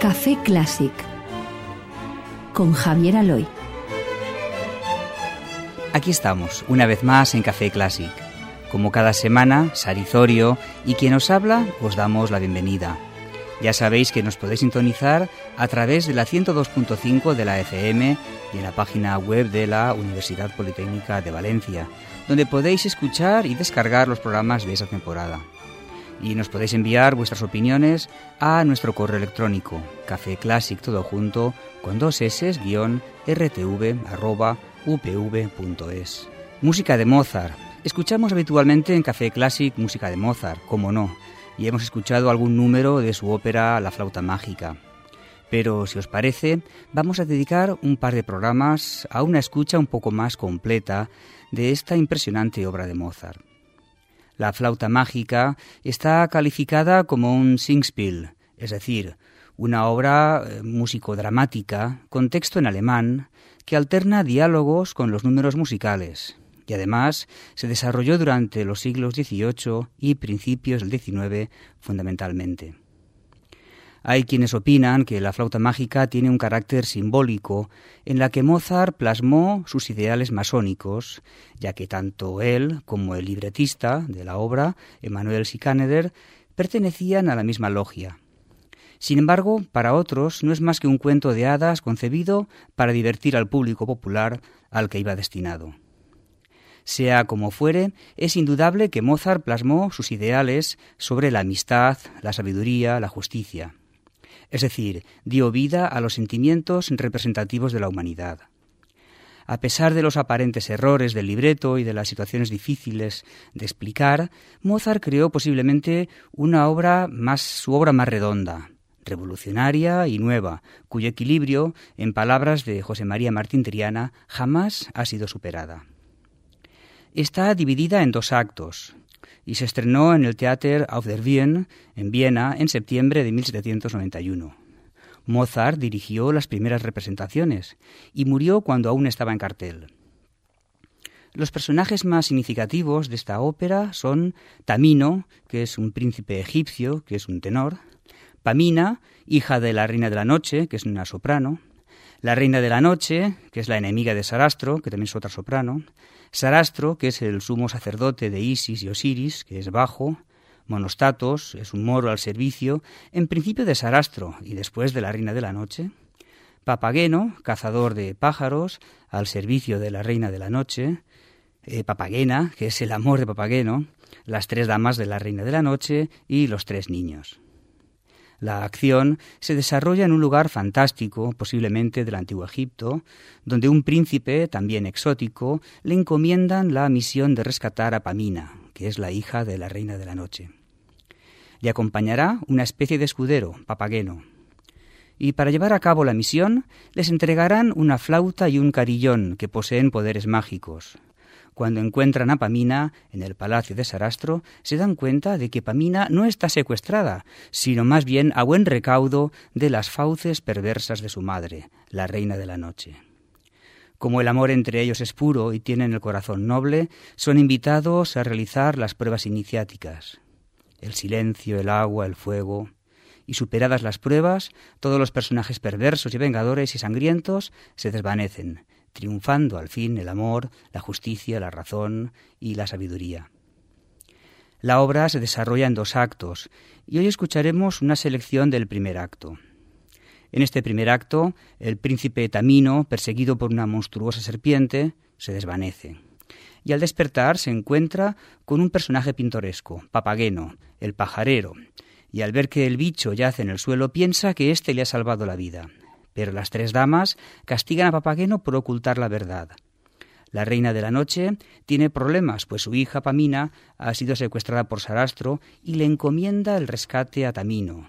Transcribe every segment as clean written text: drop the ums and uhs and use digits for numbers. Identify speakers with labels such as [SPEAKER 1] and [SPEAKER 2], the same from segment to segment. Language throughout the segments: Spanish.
[SPEAKER 1] Café Clásic con Javier Aloy.
[SPEAKER 2] Aquí estamos, una vez más en Café Clásic. Como cada semana, Sarizorio y quien os habla, os damos la bienvenida. Ya sabéis que nos podéis sintonizar a través de la 102.5 de la FM y en la página web de la Universidad Politécnica de Valencia, donde podéis escuchar y descargar los programas de esta temporada. Y nos podéis enviar vuestras opiniones a nuestro correo electrónico, cafeclassic todo junto con 2 s @upv.es. Música de Mozart. Escuchamos habitualmente en Café Clásic música de Mozart, cómo no, y hemos escuchado algún número de su ópera La flauta mágica. Pero, si os parece, vamos a dedicar un par de programas a una escucha un poco más completa de esta impresionante obra de Mozart. La flauta mágica está calificada como un Singspiel, es decir, una obra músico-dramática con texto en alemán que alterna diálogos con los números musicales y además se desarrolló durante los siglos XVIII y principios del XIX fundamentalmente. Hay quienes opinan que la flauta mágica tiene un carácter simbólico en la que Mozart plasmó sus ideales masónicos, ya que tanto él como el libretista de la obra, Emanuel Schikaneder, pertenecían a la misma logia. Sin embargo, para otros no es más que un cuento de hadas concebido para divertir al público popular al que iba destinado. Sea como fuere, es indudable que Mozart plasmó sus ideales sobre la amistad, la sabiduría, la justicia. Es decir, dio vida a los sentimientos representativos de la humanidad. A pesar de los aparentes errores del libreto y de las situaciones difíciles de explicar, Mozart creó posiblemente su obra más redonda, revolucionaria y nueva, cuyo equilibrio, en palabras de José María Martín Triana, jamás ha sido superada. Está dividida en 2 actos y se estrenó en el Theater auf der Wien, en Viena, en septiembre de 1791. Mozart dirigió las primeras representaciones y murió cuando aún estaba en cartel. Los personajes más significativos de esta ópera son Tamino, que es un príncipe egipcio, que es un tenor; Pamina, hija de la reina de la noche, que es una soprano; la reina de la noche, que es la enemiga de Sarastro, que también es otra soprano; Sarastro, que es el sumo sacerdote de Isis y Osiris, que es bajo; Monostatos, es un moro al servicio, en principio de Sarastro y después de la reina de la noche; Papageno, cazador de pájaros, al servicio de la reina de la noche; Papagena, que es el amor de Papageno; las 3 damas de la reina de la noche y los 3 niños. La acción se desarrolla en un lugar fantástico, posiblemente del Antiguo Egipto, donde un príncipe, también exótico, le encomiendan la misión de rescatar a Pamina, que es la hija de la reina de la noche. Le acompañará una especie de escudero, Papageno. Y para llevar a cabo la misión, les entregarán una flauta y un carillón que poseen poderes mágicos. Cuando encuentran a Pamina en el palacio de Sarastro, se dan cuenta de que Pamina no está secuestrada, sino más bien a buen recaudo de las fauces perversas de su madre, la reina de la noche. Como el amor entre ellos es puro y tienen el corazón noble, son invitados a realizar las pruebas iniciáticas. El silencio, el agua, el fuego. Y superadas las pruebas, todos los personajes perversos y vengadores y sangrientos se desvanecen, triunfando al fin el amor, la justicia, la razón y la sabiduría. La obra se desarrolla en 2 actos y hoy escucharemos una selección del primer acto. En este primer acto, el príncipe Tamino, perseguido por una monstruosa serpiente, se desvanece y al despertar se encuentra con un personaje pintoresco, Papageno, el pajarero, y al ver que el bicho yace en el suelo piensa que éste le ha salvado la vida. Pero las 3 damas castigan a Papageno por ocultar la verdad. La reina de la noche tiene problemas, pues su hija Pamina ha sido secuestrada por Sarastro y le encomienda el rescate a Tamino,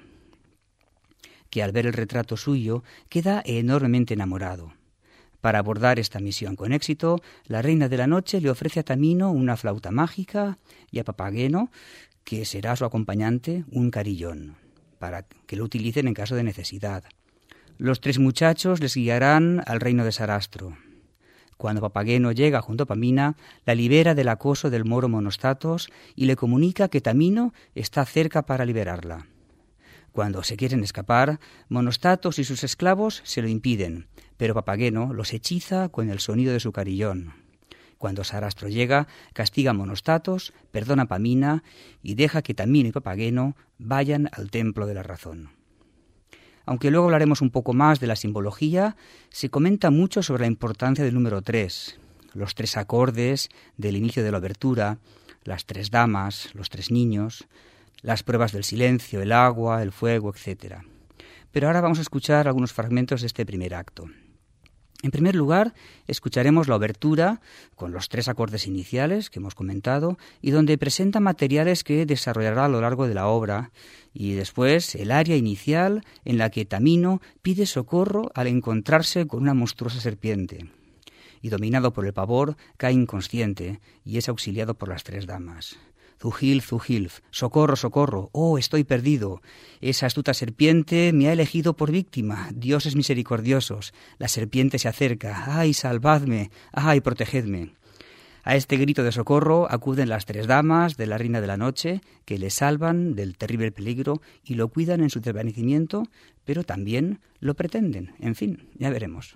[SPEAKER 2] que al ver el retrato suyo queda enormemente enamorado. Para abordar esta misión con éxito, la reina de la noche le ofrece a Tamino una flauta mágica y a Papageno, que será su acompañante, un carillón, para que lo utilicen en caso de necesidad. Los 3 muchachos les guiarán al reino de Sarastro. Cuando Papageno llega junto a Pamina, la libera del acoso del moro Monostatos y le comunica que Tamino está cerca para liberarla. Cuando se quieren escapar, Monostatos y sus esclavos se lo impiden, pero Papageno los hechiza con el sonido de su carillón. Cuando Sarastro llega, castiga a Monostatos, perdona a Pamina y deja que Tamino y Papageno vayan al templo de la razón. Aunque luego hablaremos un poco más de la simbología, se comenta mucho sobre la importancia del número 3, los 3 acordes del inicio de la obertura, las 3 damas, los 3 niños, las pruebas del silencio, el agua, el fuego, etc. Pero ahora vamos a escuchar algunos fragmentos de este primer acto. En primer lugar, escucharemos la obertura con los 3 acordes iniciales que hemos comentado y donde presenta materiales que desarrollará a lo largo de la obra, y después el aria inicial en la que Tamino pide socorro al encontrarse con una monstruosa serpiente y, dominado por el pavor, cae inconsciente y es auxiliado por las 3 damas. Zugilf, Zugilf, socorro, socorro, oh, estoy perdido. Esa astuta serpiente me ha elegido por víctima. Dioses misericordiosos, la serpiente se acerca. ¡Ay, salvadme! ¡Ay, protegedme! A este grito de socorro acuden las 3 damas de la Reina de la Noche, que le salvan del terrible peligro y lo cuidan en su desvanecimiento, pero también lo pretenden. En fin, ya veremos.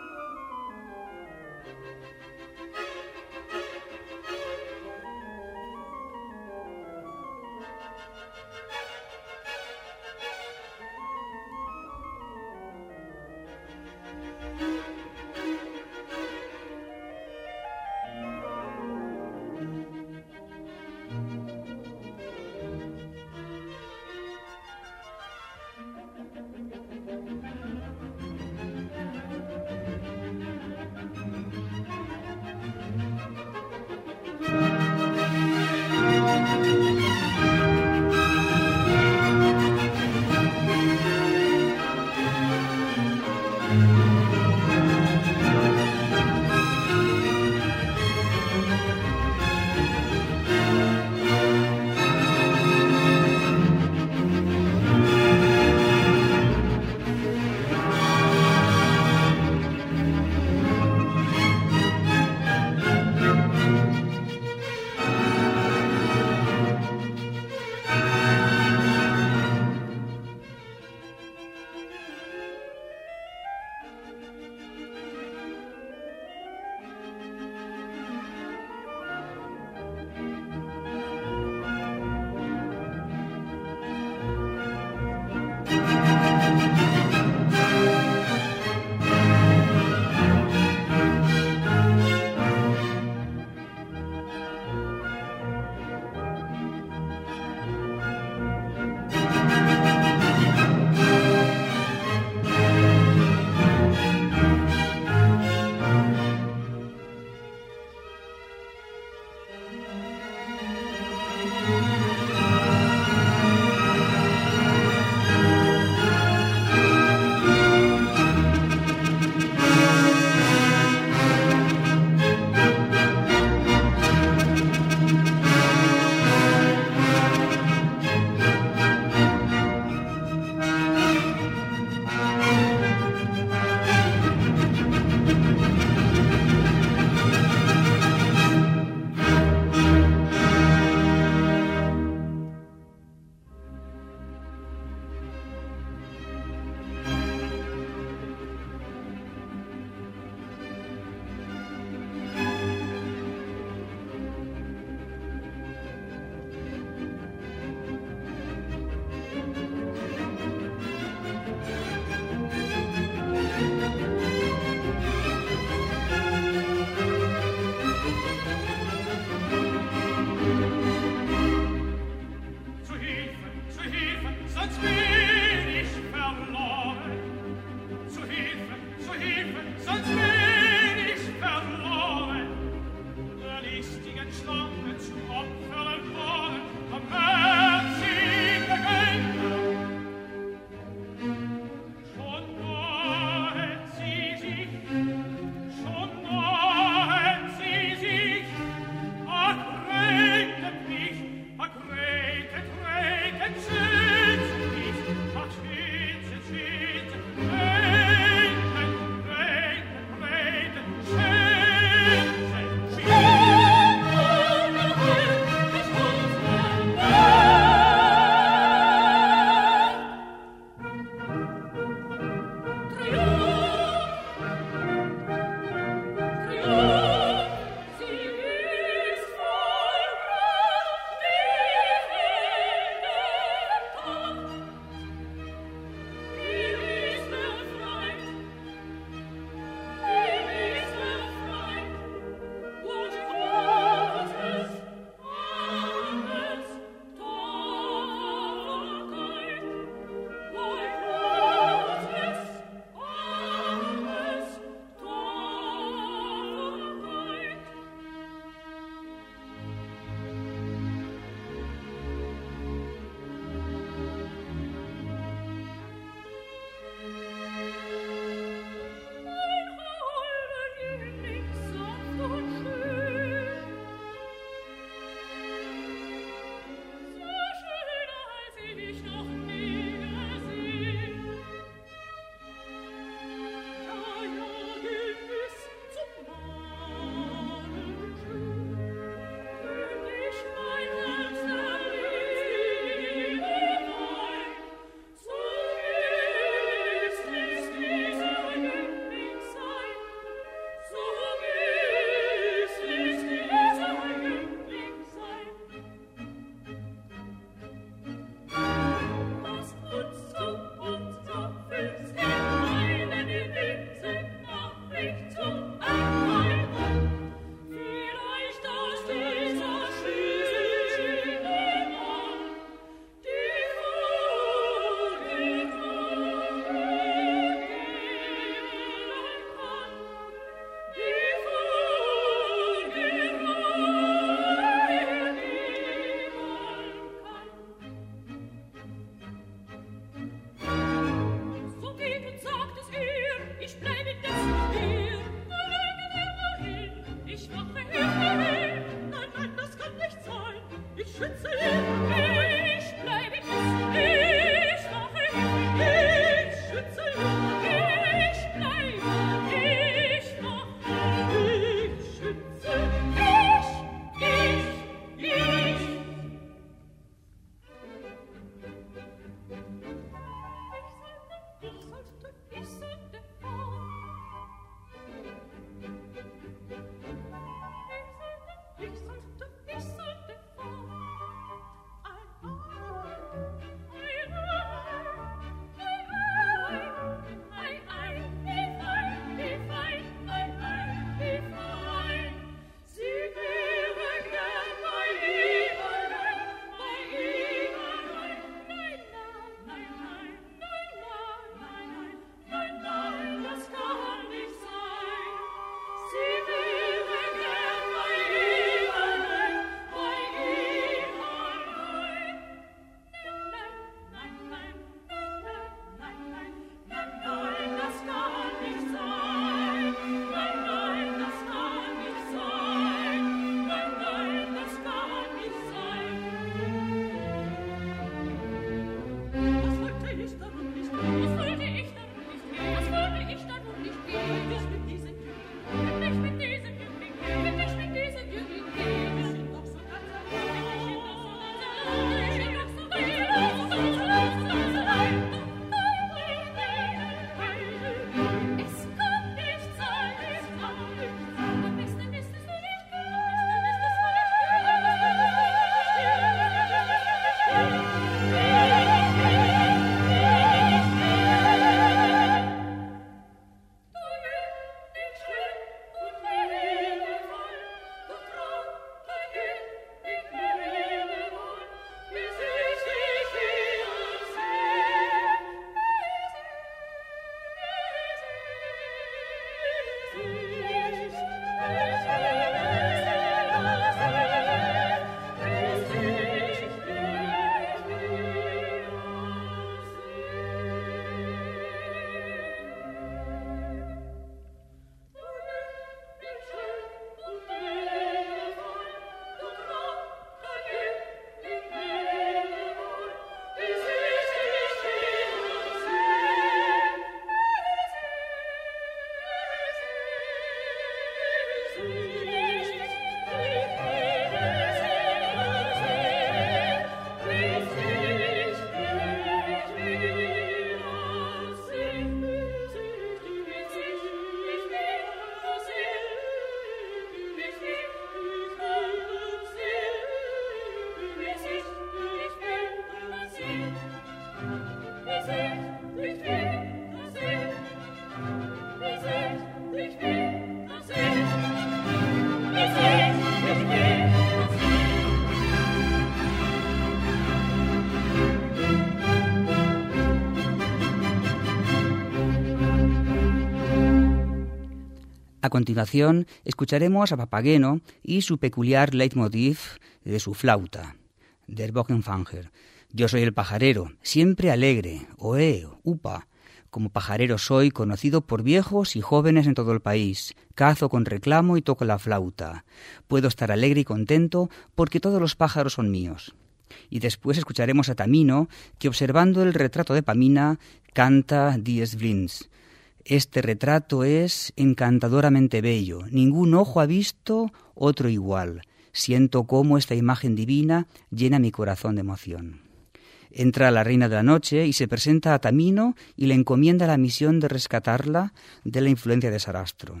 [SPEAKER 2] A continuación, escucharemos a Papageno y su peculiar leitmotiv de su flauta, Der Bogenfänger. Yo soy el pajarero, siempre alegre, oe, upa. Como pajarero soy conocido por viejos y jóvenes en todo el país. Cazo con reclamo y toco la flauta. Puedo estar alegre y contento porque todos los pájaros son míos. Y después escucharemos a Tamino, que observando el retrato de Pamina, canta Dies Blinds. Este retrato es encantadoramente bello. Ningún ojo ha visto otro igual. Siento cómo esta imagen divina llena mi corazón de emoción. Entra la reina de la noche y se presenta a Tamino y le encomienda la misión de rescatarla de la influencia de Sarastro.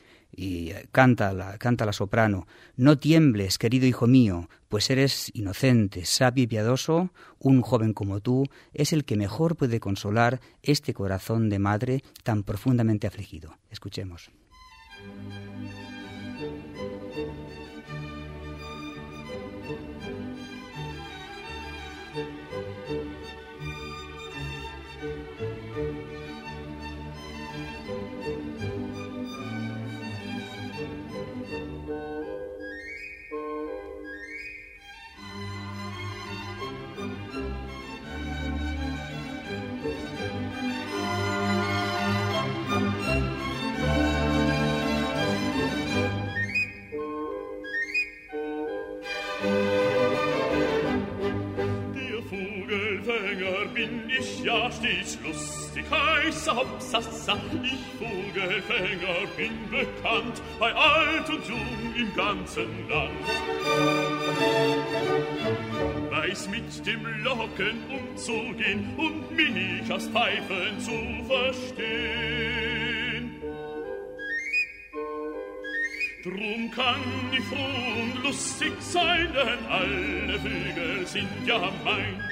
[SPEAKER 2] Y canta la soprano: no tiembles, querido hijo mío, pues eres inocente, sabio y piadoso. Un joven como tú es el que mejor puede consolar este corazón de madre tan profundamente afligido. Escuchemos.
[SPEAKER 3] bin ich ja stets lustig, heißer Hopsasa, ich Vogelfänger bin bekannt, bei alt und jung im ganzen Land. Weiß mit dem Locken umzugehen und mich aus Pfeifen zu verstehen. Drum kann ich froh und lustig sein, denn alle Vögel sind ja mein.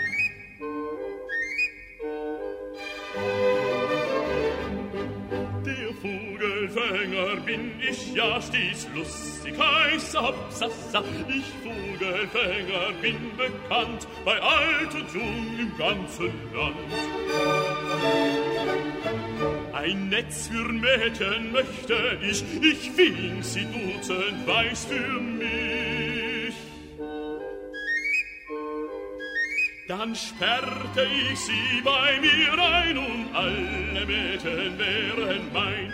[SPEAKER 3] Der Vogelfänger bin ich ja stets lustig, heißer Hopsasa, ich Vogelfänger bin bekannt, bei alt und jung im ganzen Land. Ein Netz für Mädchen möchte ich fing sie dutzend weiß für mich. Dann sperrte ich sie bei mir ein und alle Mädchen wären mein.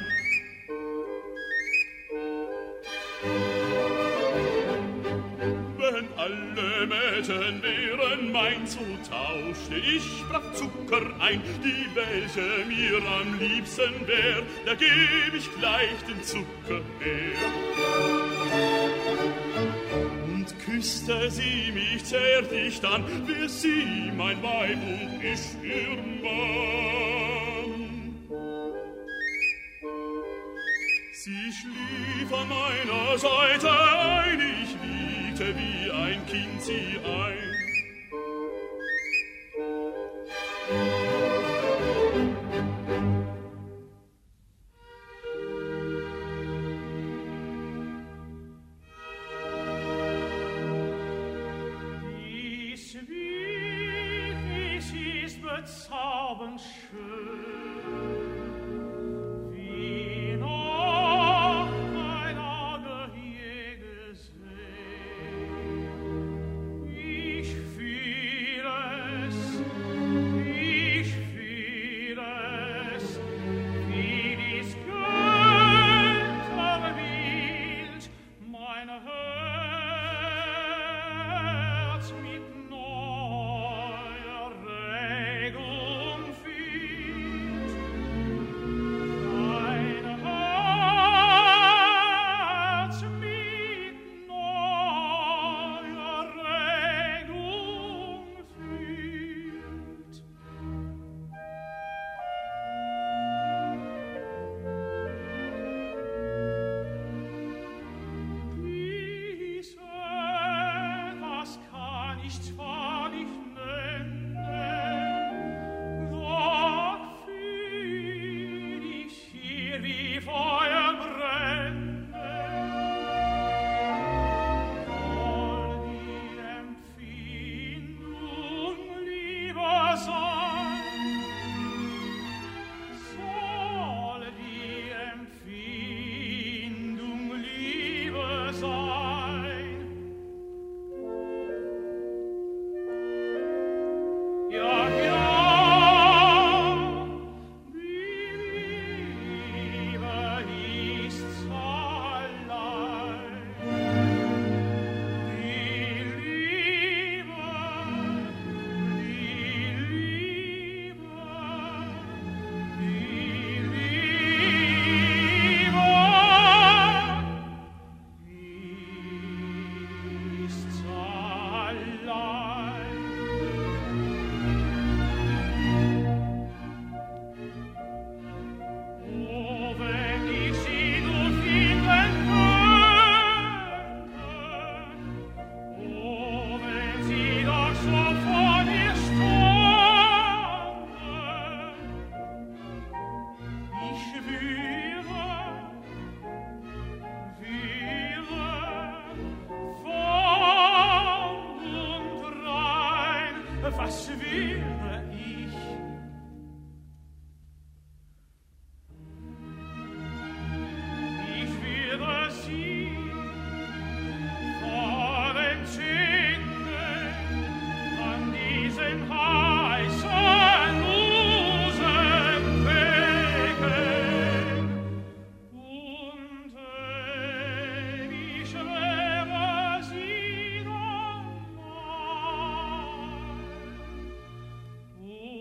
[SPEAKER 3] Wenn alle Mädchen wären mein, so tauschte ich brav Zucker ein, die welche mir am liebsten wär, da geb ich gleich den Zucker her. Und küsste sie mich zärtlich dann, wär sie mein Weib und ich ihr Mann. Sie schlief an meiner Seite ein, ich wiegte wie ein Kind sie ein.
[SPEAKER 4] Dies Wies ist bezaubernd schön, wie noch kein Auge je gesehen. Ich fühl es, wie dies Götterbild mein Herz mit neuer Regung fühlt. Mein Herz mit neuer Regung fühlt. Dies etwas kann ich zwar nicht nennen, doch fühl ich hier wie Feuer brennen. Soll die Empfindung lieber sein, soll die Empfindung lieber sein. Ja, die Liebe ist's allein. Die Liebe, ist's allein. Oh, wenn ich sie nur finden könnte, oh, wenn sie doch so vor mir stünde, ich schwöre, voll und rein, was schwöre ich? Ich würde sie vor entzünden an diesen heißen Rosenwegen. Und ich wäre sie dann mein.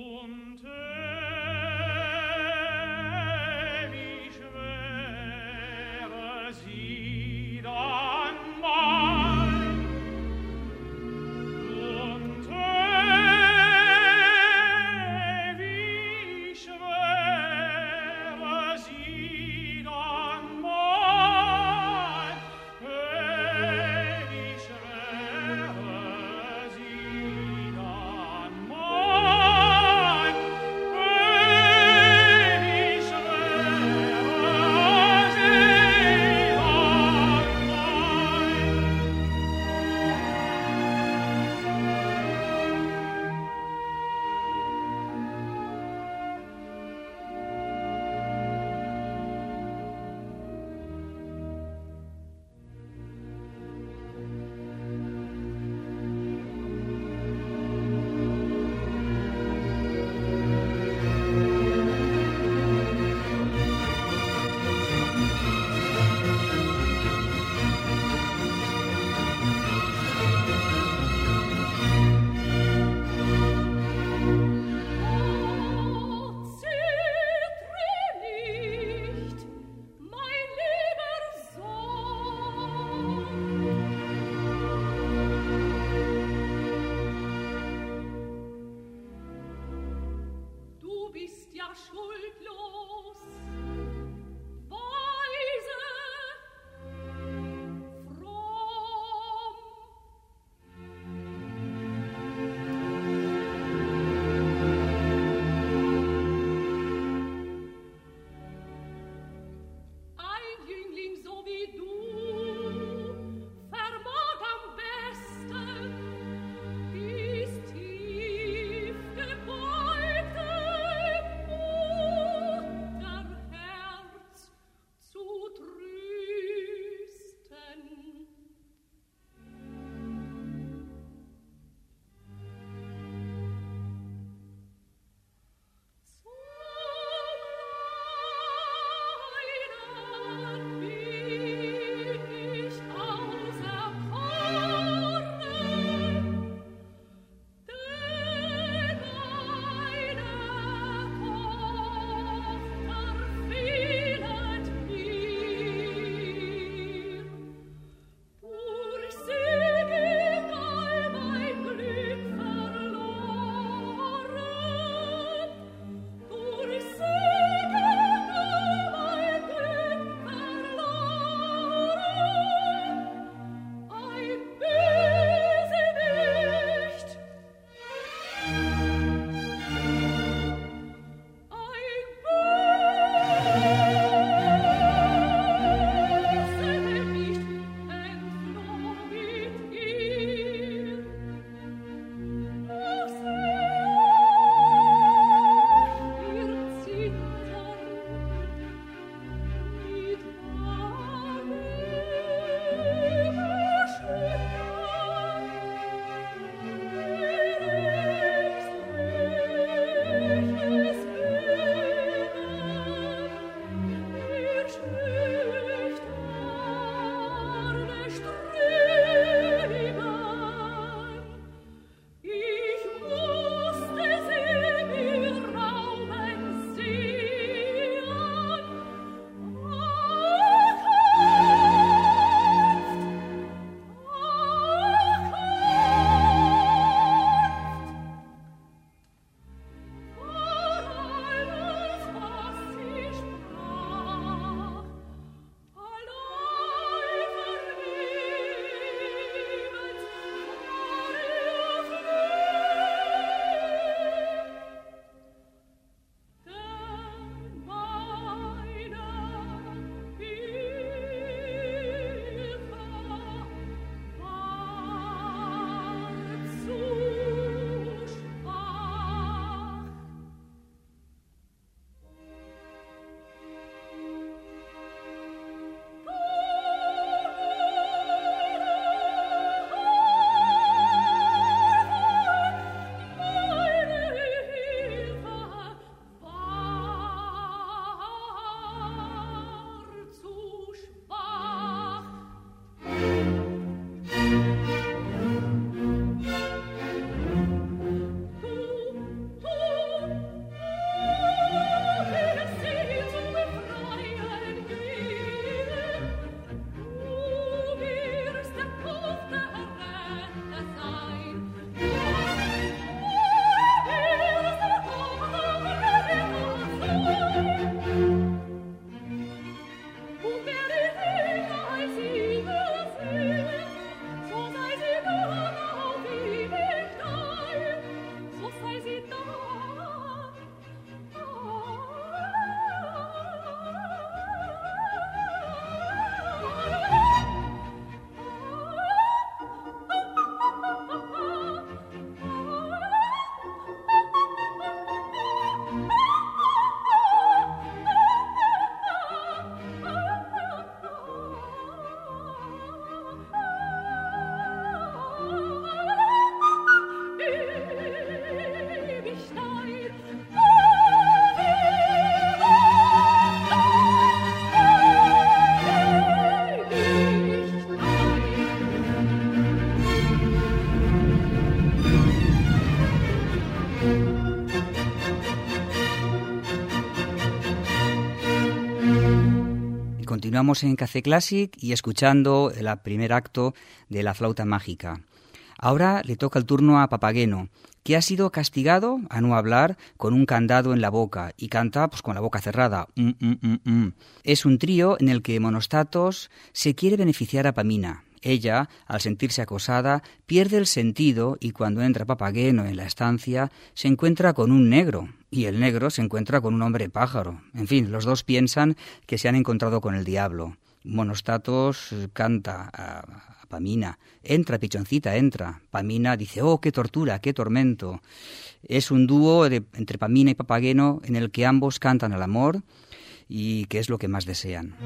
[SPEAKER 2] Continuamos en Café Classic y escuchando el primer acto de La flauta mágica. Ahora le toca el turno a Papageno, que ha sido castigado a no hablar con un candado en la boca y canta pues con la boca cerrada. Es un trío en el que Monostatos se quiere beneficiar a Pamina. Ella, al sentirse acosada, pierde el sentido y cuando entra Papageno en la estancia se encuentra con un negro y el negro se encuentra con un hombre pájaro. En fin, los dos piensan que se han encontrado con el diablo. Monostatos canta a Pamina, entra pichoncita, entra. Pamina dice, oh, qué tortura, qué tormento. Es un dúo entre Pamina y Papageno en el que ambos cantan al amor y que es lo que más desean.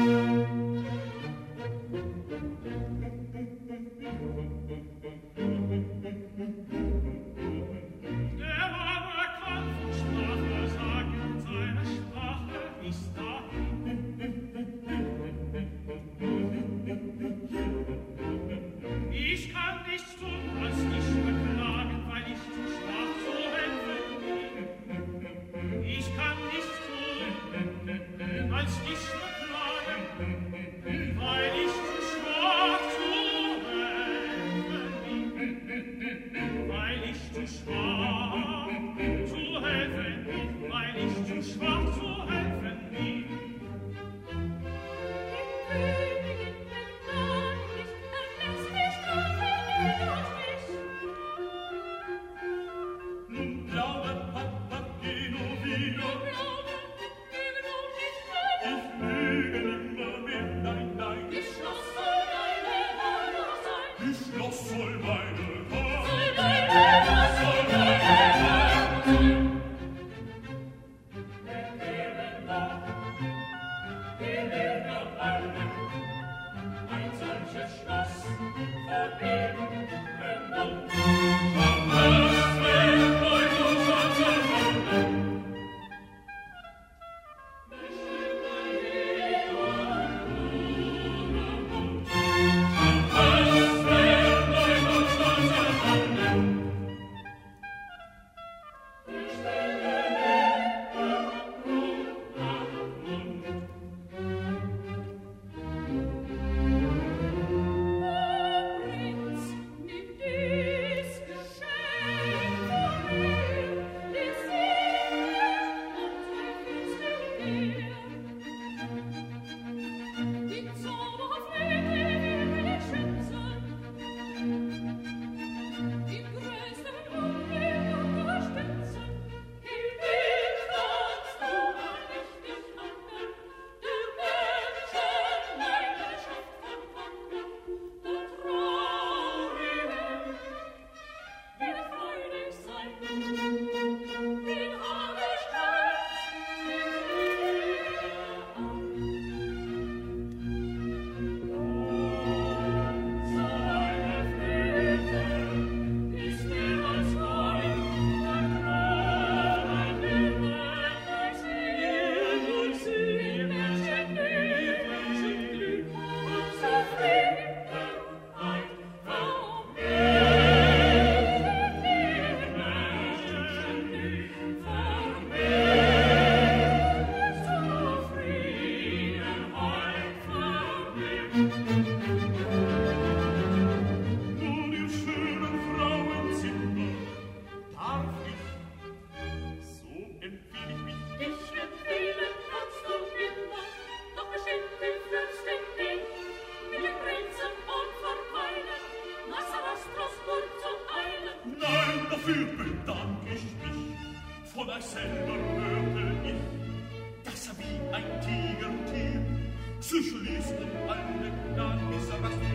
[SPEAKER 3] Dafür bedank ich mich, von euch selber hörte ich, dass wie ein Tigertier sich ließ alle Gnaden, bis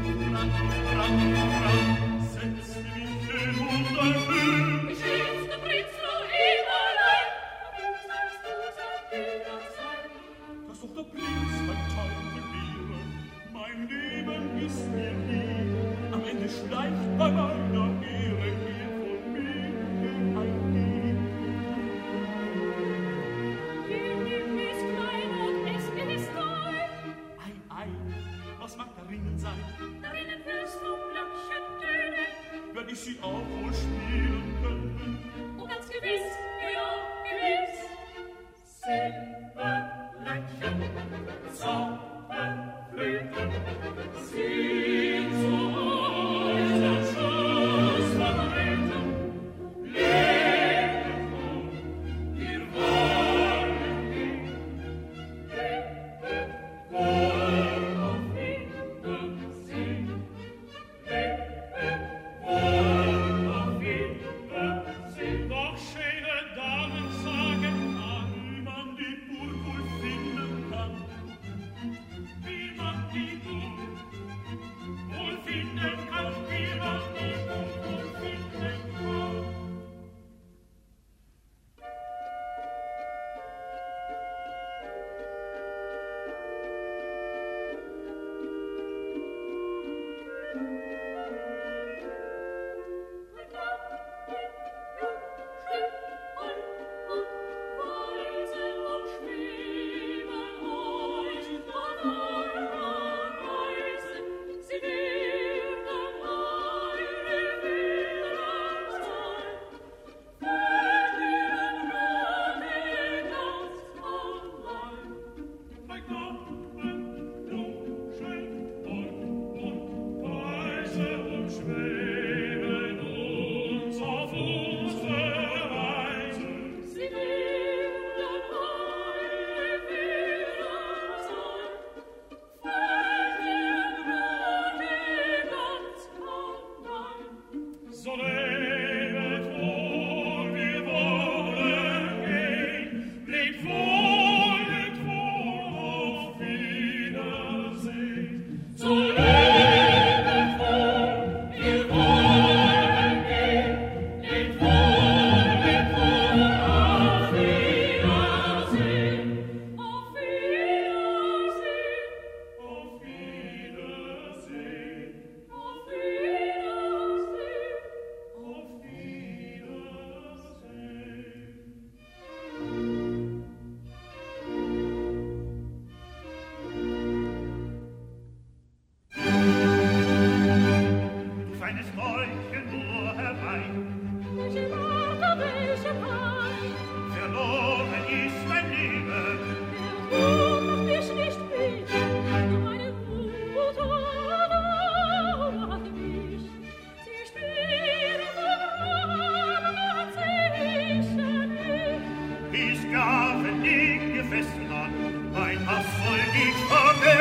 [SPEAKER 3] was setzte mich hin und erhöht. Ich schätzte Pritzlau ihm allein, und sagst du, sein Fehler sein. Dass doch der Prinz mein Teufel wäre, mein Leben ist mir lieb, am Ende schleicht bei meiner Ehre hier von mir ein Lieb. Wie ist klein und es ist neu. Ei, was mag darinnen sein? Darinnen hörst du Glöckchen tönen. Werd ich sie auch wohl spielen,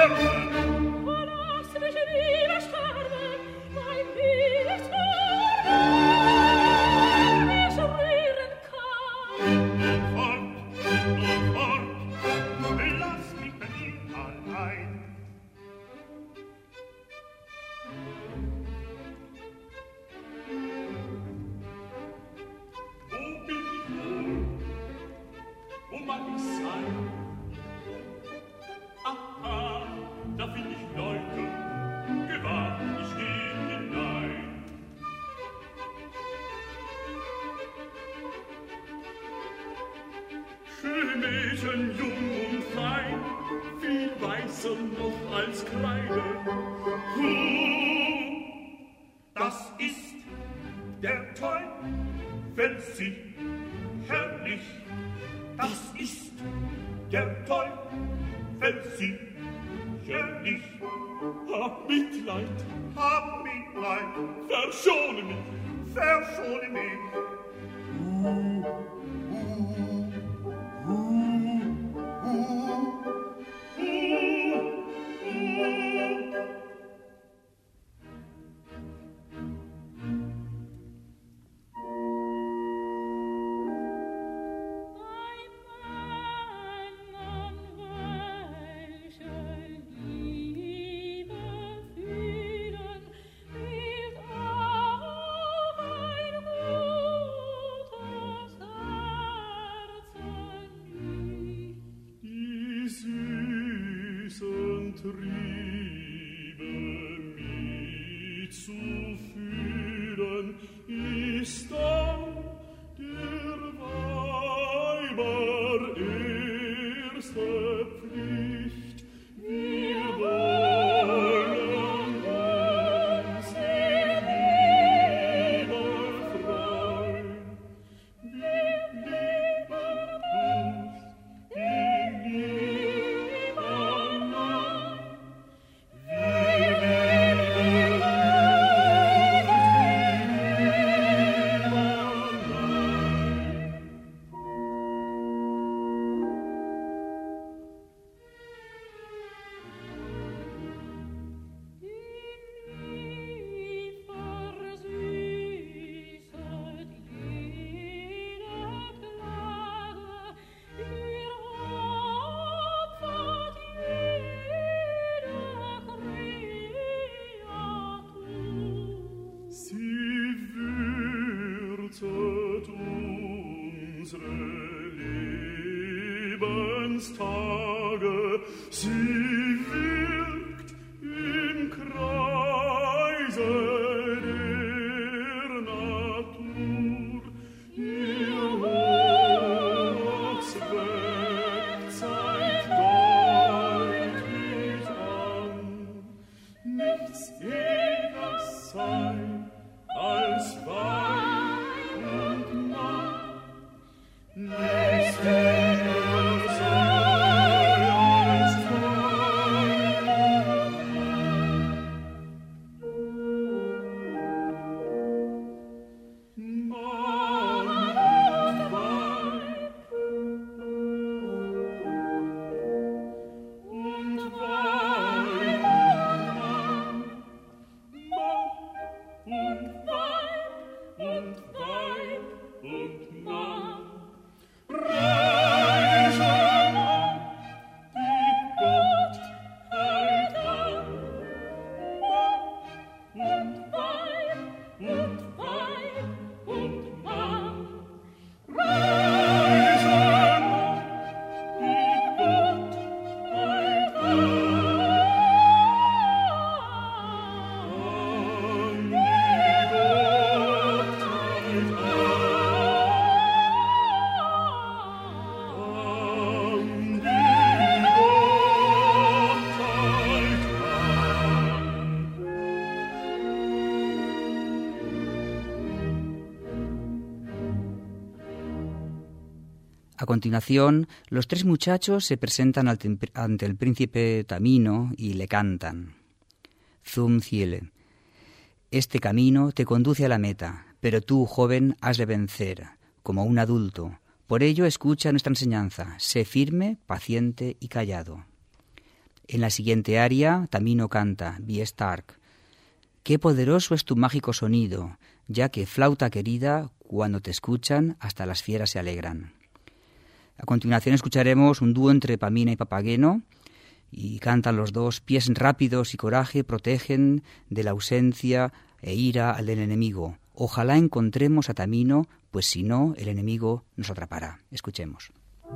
[SPEAKER 3] Mädchen, jung und fein, viel weißer noch als Kreide. Das ist der Teufel, sie herrlich. Das ist der Teufel, sie herrlich. Hab Mitleid, verschone mich. Tage, sie wirkt im Kreise der Natur, ihr Hochzeit zeigt deutlich an, nichts eher sei als Wein und Mann, nichts
[SPEAKER 2] A continuación, los tres muchachos se presentan ante el príncipe Tamino y le cantan. Zum Ziele. Este camino te conduce a la meta, pero tú, joven, has de vencer, como un adulto. Por ello, escucha nuestra enseñanza. Sé firme, paciente y callado. En la siguiente aria, Tamino canta, Wie stark. Qué poderoso es tu mágico sonido, ya que, flauta querida, cuando te escuchan, hasta las fieras se alegran. A continuación escucharemos un dúo entre Pamina y Papageno, y cantan los dos, pies rápidos y coraje protegen de la ausencia e ira al del enemigo. Ojalá encontremos a Tamino, pues si no, el enemigo nos atrapará. Escuchemos.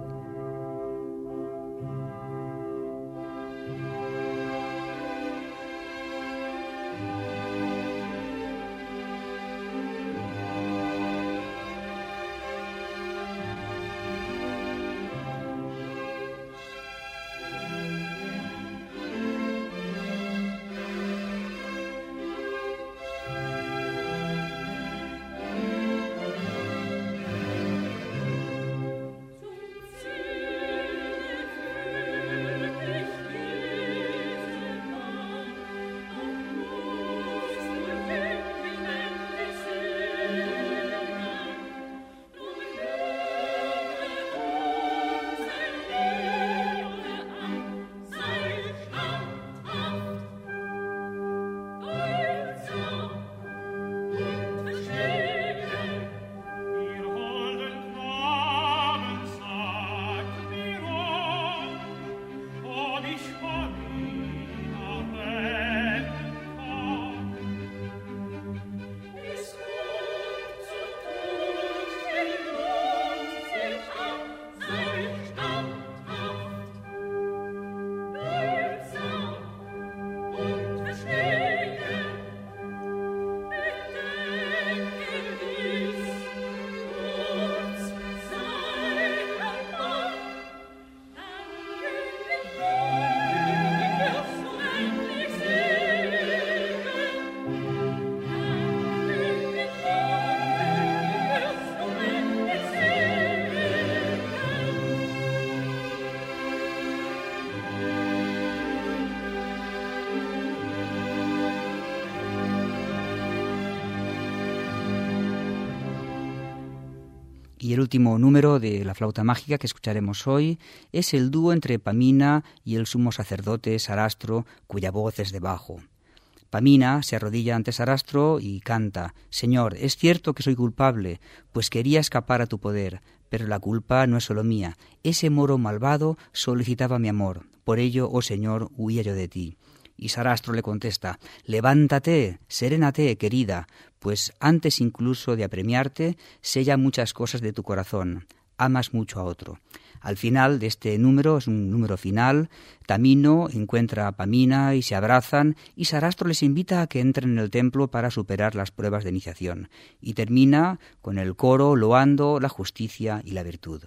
[SPEAKER 2] Y el último número de la flauta mágica que escucharemos hoy es el dúo entre Pamina y el sumo sacerdote Sarastro, cuya voz es de bajo. Pamina se arrodilla ante Sarastro y canta: «Señor, es cierto que soy culpable, pues quería escapar a tu poder, pero la culpa no es solo mía. Ese moro malvado solicitaba mi amor, por ello, oh Señor, huía yo de ti». Y Sarastro le contesta: «Levántate, serénate, querida, pues antes incluso de apremiarte, sé ya muchas cosas de tu corazón. Amas mucho a otro». Al final de este número, es un número final, Tamino encuentra a Pamina y se abrazan, y Sarastro les invita a que entren en el templo para superar las pruebas de iniciación. Y termina con el coro loando la justicia y la virtud.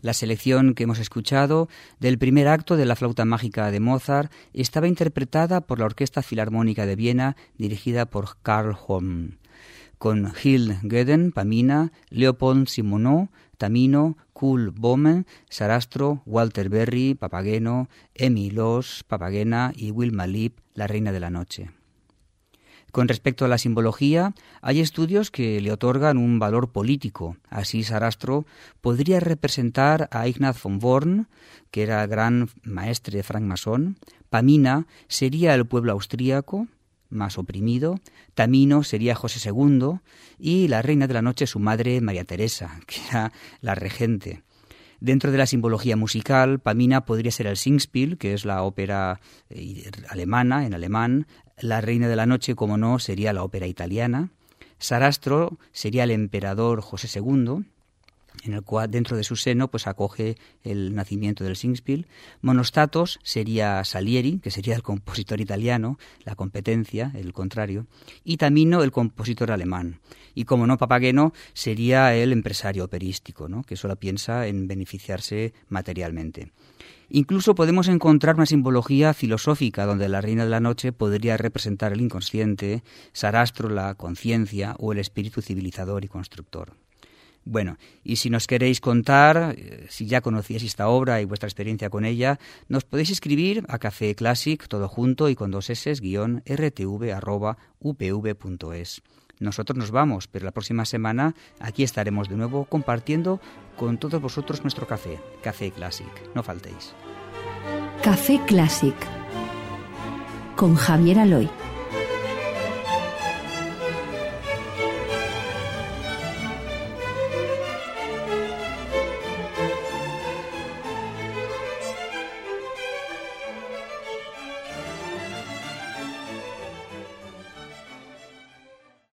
[SPEAKER 2] La selección que hemos escuchado del primer acto de la flauta mágica de Mozart estaba interpretada por la Orquesta Filarmónica de Viena, dirigida por Karl Holm, con Gil Gödden, Pamina, Leopold Simoneau, Tamino, Kurt Böhme, Sarastro, Walter Berry, Papageno, Emil Loos, Papagena y Wilma Lieb, la Reina de la Noche. Con respecto a la simbología, hay estudios que le otorgan un valor político. Así, Sarastro podría representar a Ignaz von Born, que era gran maestre francmasón. Pamina sería el pueblo austríaco, más oprimido. Tamino sería José II y la Reina de la Noche su madre María Teresa, que era la regente. Dentro de la simbología musical, Pamina podría ser el Singspiel, que es la ópera alemana, en alemán. La Reina de la Noche, como no, sería la ópera italiana. Sarastro sería el emperador José II, en el cual dentro de su seno pues acoge el nacimiento del Singspiel. Monostatos sería Salieri, que sería el compositor italiano, la competencia, el contrario, y Tamino el compositor alemán. Y como no, Papageno sería el empresario operístico, ¿no?, que solo piensa en beneficiarse materialmente. Incluso podemos encontrar una simbología filosófica donde la Reina de la Noche podría representar el inconsciente, Sarastro la conciencia o el espíritu civilizador y constructor. Bueno, y si nos queréis contar, si ya conocíais esta obra y vuestra experiencia con ella, nos podéis escribir a Café Classic, todo junto y con 2 s, _rtv@upv.es. Nosotros nos vamos, pero la próxima semana aquí estaremos de nuevo compartiendo con todos vosotros nuestro café, Café Classic. No faltéis.
[SPEAKER 1] Café Classic con Javier Aloy.